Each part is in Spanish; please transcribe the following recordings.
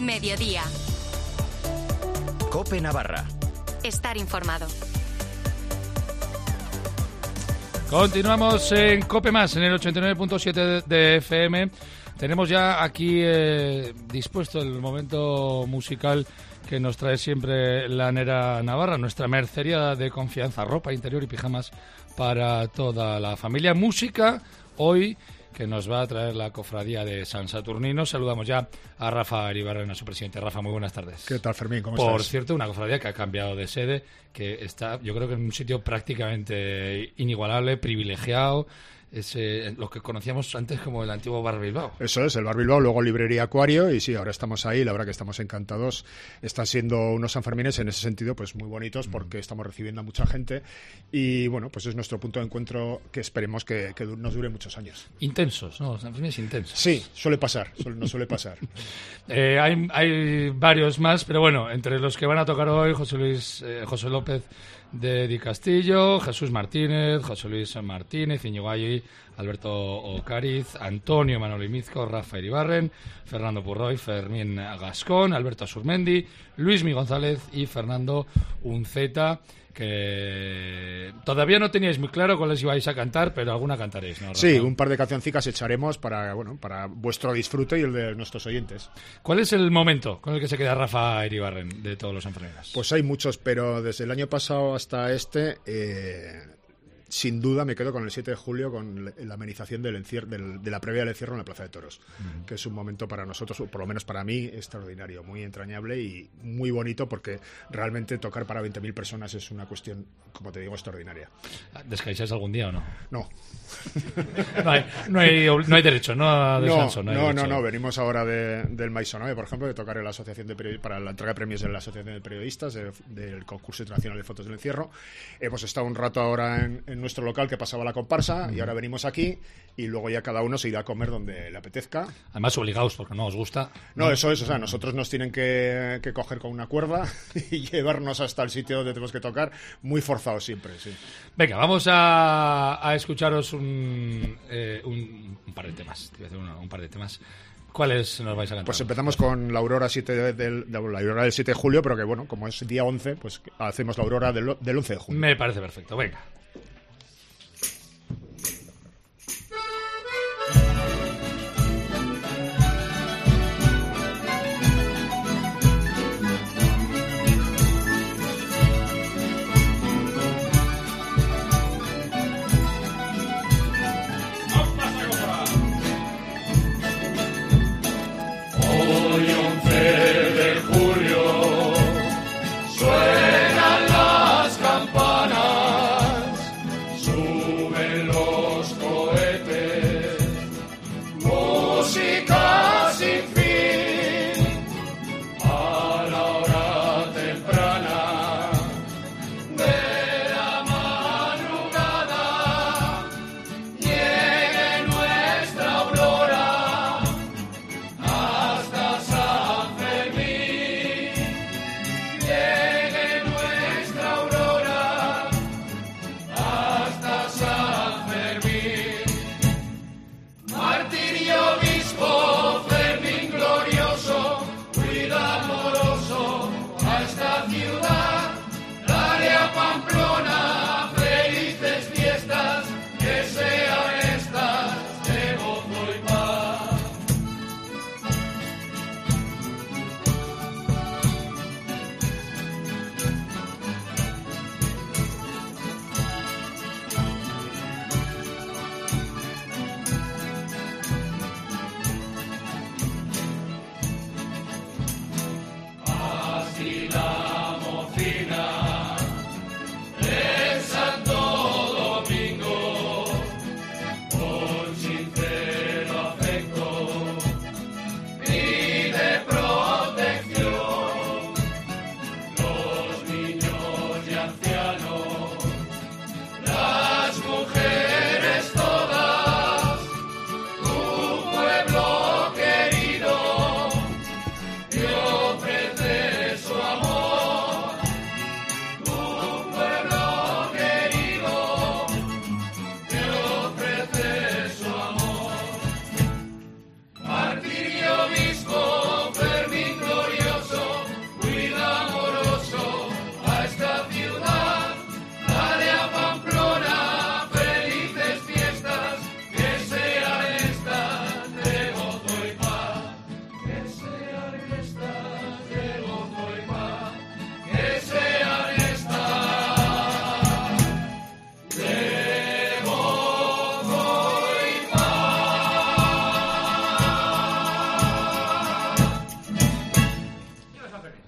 Mediodía. COPE Navarra. Estar informado. Continuamos en COPE Más, en el 89.7 de FM. Tenemos ya aquí dispuesto el momento musical que nos trae siempre la Nera Navarra, nuestra mercería de confianza, ropa interior y pijamas para toda la familia. Música hoy que nos va a traer la cofradía de San Saturnino. Saludamos ya a Rafa Iribarren, a su presidente. Rafa, muy buenas tardes. ¿Qué tal, Fermín? ¿Cómo estás? Por cierto, una cofradía que ha cambiado de sede, que está, yo creo que en un sitio prácticamente inigualable, privilegiado. Es lo que conocíamos antes como el antiguo Bar Bilbao. Eso es, el Bar Bilbao, luego Librería Acuario, y sí, ahora estamos ahí, la verdad que estamos encantados. Están siendo unos Sanfermines en ese sentido pues muy bonitos, porque estamos recibiendo a mucha gente y bueno, pues es nuestro punto de encuentro que esperemos que nos dure muchos años. Intensos, ¿no? Sanfermines intensos. Sí, suele pasar, nos suele pasar. Hay varios más, pero bueno, entre los que van a tocar hoy, José López de Di Castillo, Jesús Martínez, José Luis Martínez, Íñigo Ayui, Alberto Ocariz, Antonio Manolo Imizco, Rafa Iribarren, Fernando Purroy, Fermín Gascón, Alberto Asurmendi, Luismi González y Fernando Unceta, que todavía no teníais muy claro cuáles ibais a cantar, pero alguna cantaréis, ¿no, Rafa? Sí, un par de cancioncicas echaremos para vuestro disfrute y el de nuestros oyentes. ¿Cuál es el momento con el que se queda Rafa Iribarren de todos los Sanfermines? Pues hay muchos, pero desde el año pasado hasta sin duda me quedo con el 7 de julio, con la amenización de la previa del encierro en la Plaza de Toros, que es un momento para nosotros, o por lo menos para mí, extraordinario, muy entrañable y muy bonito, porque realmente tocar para 20.000 personas es una cuestión, como te digo, extraordinaria. ¿Descansáis algún día o no? No. No hay derecho, ¿no? A descanso, no. Venimos ahora del Maisonave, por ejemplo, de tocar en la asociación para la entrega de premios de la Asociación de Periodistas del concurso internacional de fotos del encierro. Hemos estado un rato ahora en nuestro local que pasaba la comparsa y ahora venimos aquí y luego ya cada uno se irá a comer donde le apetezca. Además obligados porque no os gusta. No, eso es, o sea, nosotros nos tienen que coger con una cuerda y llevarnos hasta el sitio donde tenemos que tocar, muy forzados siempre, sí. Venga, vamos a escucharos un par de temas. Te voy a hacer un par de temas. ¿Cuáles nos vais a cantar? Pues empezamos con la Aurora la Aurora del 7 de julio, pero que bueno, como es día 11, pues hacemos la Aurora del 11 de julio. Me parece perfecto, venga. Suenan las campanas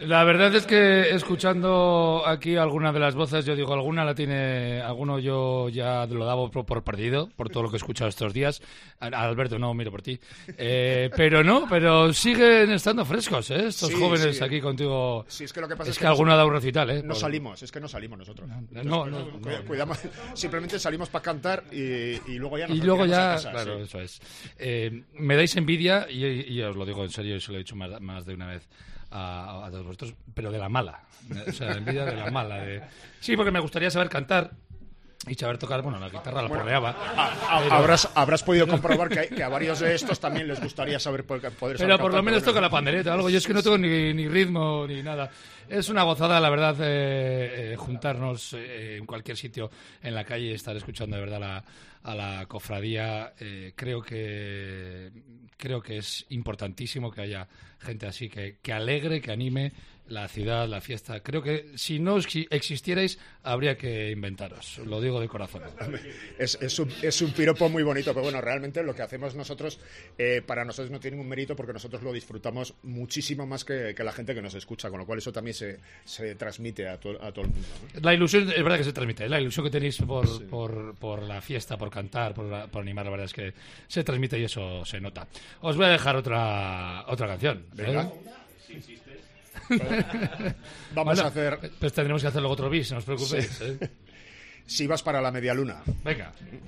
La verdad es que escuchando aquí alguna de las voces, yo digo, alguno yo ya lo daba por perdido, por todo lo que he escuchado estos días. Alberto, no, miro por ti. Pero siguen estando frescos, estos jóvenes aquí contigo. Sí, es que lo que pasa es que alguno ha dado un recital, No salimos nosotros. No. Cuidamos, simplemente salimos para cantar y luego ya nos a casa, claro, sí. eso es. Me dais envidia, y os lo digo en serio, y se lo he dicho más de una vez a todos vosotros, pero de la mala. O sea, envidia de la mala. Sí, porque me gustaría saber cantar y saber tocar, la guitarra la porreaba. Habrás podido comprobar que a varios de estos también les gustaría saber poder saber pero por cantar, lo menos toca la pandereta o algo. Yo es que no tengo ni ritmo ni nada. Es una gozada, la verdad, juntarnos en cualquier sitio en la calle y estar escuchando de verdad a la cofradía. Creo que es importantísimo que haya gente así, que alegre, que anime la ciudad, la fiesta. Creo que si no existierais, habría que inventaros. Lo digo de corazón. Es un piropo muy bonito, pero bueno, realmente lo que hacemos nosotros, para nosotros no tiene ningún mérito porque nosotros lo disfrutamos muchísimo más que la gente que nos escucha, con lo cual eso también se transmite a todo el mundo, ¿no? La ilusión, es verdad que se transmite, la ilusión que tenéis por la fiesta, por cantar, por animar, la verdad es que se transmite y eso se nota. Os voy a dejar otra canción. Venga. Vamos a hacer... Pues tendremos que hacer luego otro bis, no os preocupéis. Sí. Si vas para la media luna. Venga.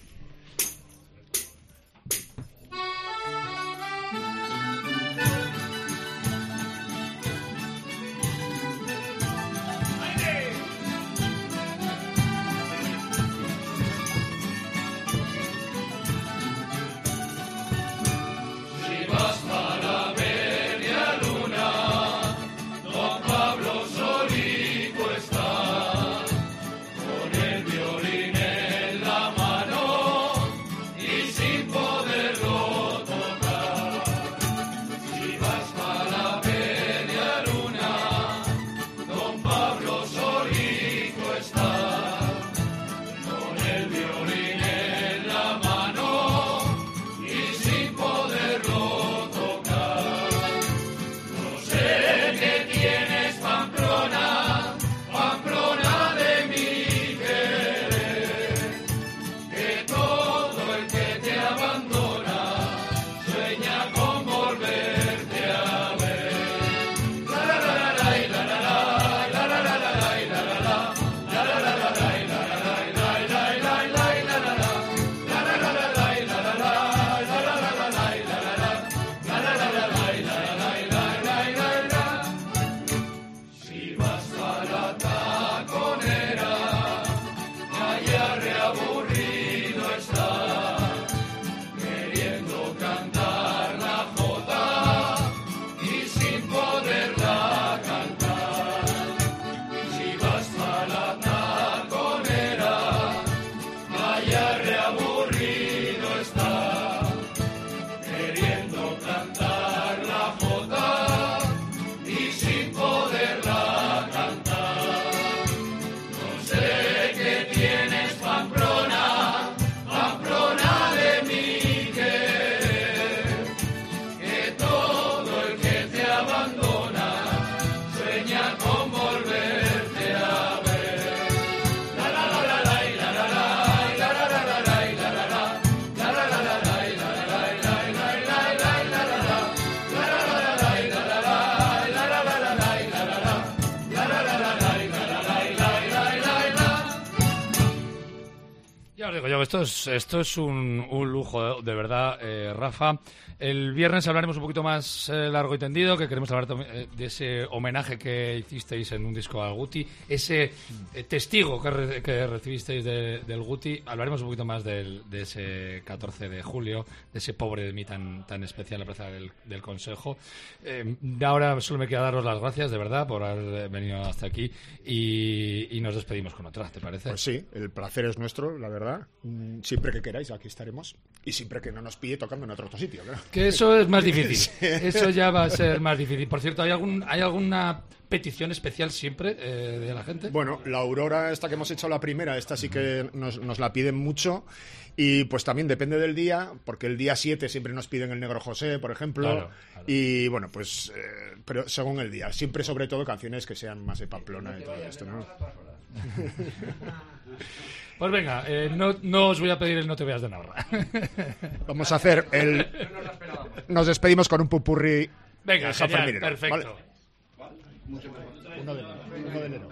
Esto es un lujo, de verdad, Rafa. El viernes hablaremos un poquito más largo y tendido, que queremos hablar de ese homenaje que hicisteis en un disco al Guti, ese testigo que recibisteis del Guti. Hablaremos un poquito más de ese 14 de julio, de ese pobre de mí tan especial en la plaza del Consejo. Ahora solo me queda daros las gracias, de verdad, por haber venido hasta aquí y nos despedimos con otra, ¿te parece? Pues sí, el placer es nuestro, la verdad. siempre que queráis, aquí estaremos. Y siempre que no nos pille tocando en otro sitio, claro. Que eso es más difícil. Sí. Eso ya va a ser más difícil. Por cierto, ¿hay alguna petición especial siempre de la gente? Bueno, la Aurora, esta que hemos hecho la primera, esta sí que nos la piden mucho. Y pues también depende del día, porque el día 7 siempre nos piden el Negro José, por ejemplo. Claro. Y bueno, pues pero según el día. Siempre, sobre todo, canciones que sean más de Pamplona y todo esto, ¿no? Pues venga, no os voy a pedir el No te veas de Navarra. Vamos a hacer Nos despedimos con un pupurri. Venga, genial, perfecto. ¿Vale? 1 de enero.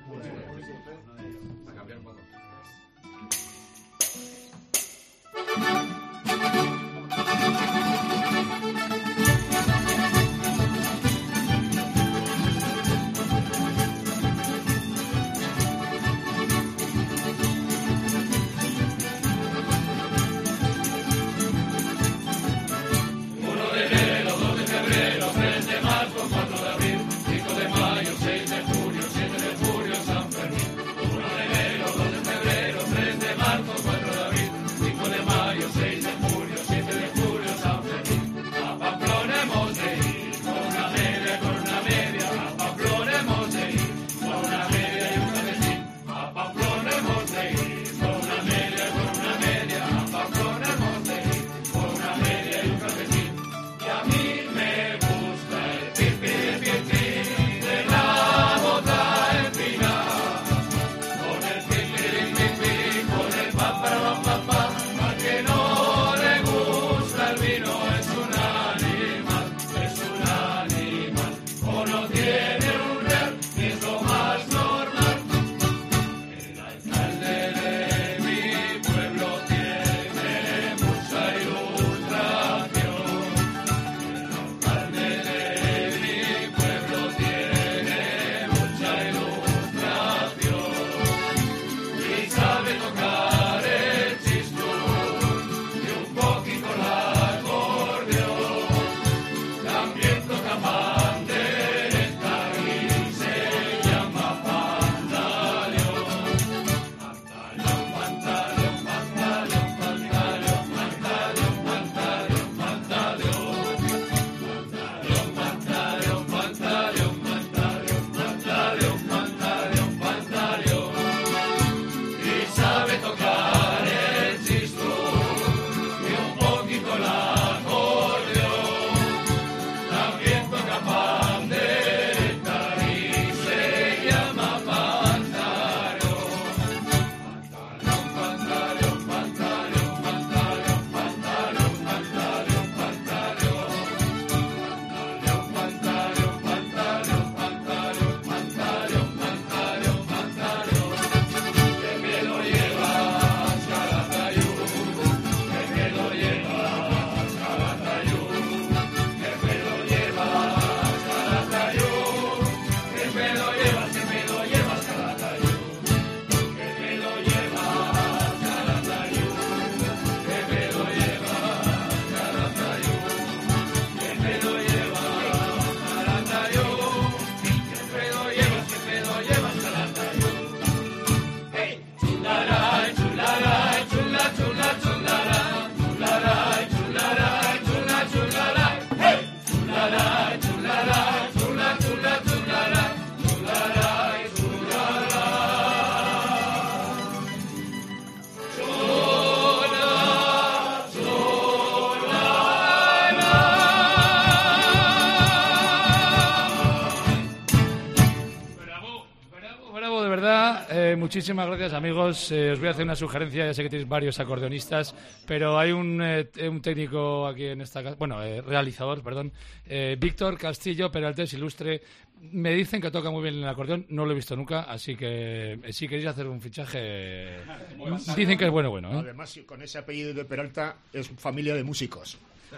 Muchísimas gracias, amigos. Os voy a hacer una sugerencia. Ya sé que tenéis varios acordeonistas, pero hay un técnico aquí en esta casa, realizador, perdón, Víctor Castillo, Peraltés Ilustre. Me dicen que toca muy bien el acordeón, no lo he visto nunca, así que si queréis hacer un fichaje, dicen que es bueno. Además, con ese apellido de Peralta, es familia de músicos.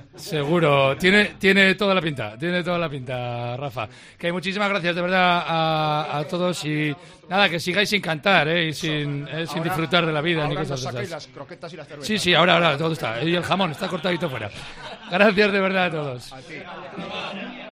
Seguro, tiene toda la pinta, Rafa. Que muchísimas gracias de verdad a todos y nada, que sigáis sin cantar y sin disfrutar de la vida ni cosas de esas. Las croquetas y las cervezas. Sí, ahora todo está. Y el jamón está cortadito fuera. Gracias de verdad a todos. A ti.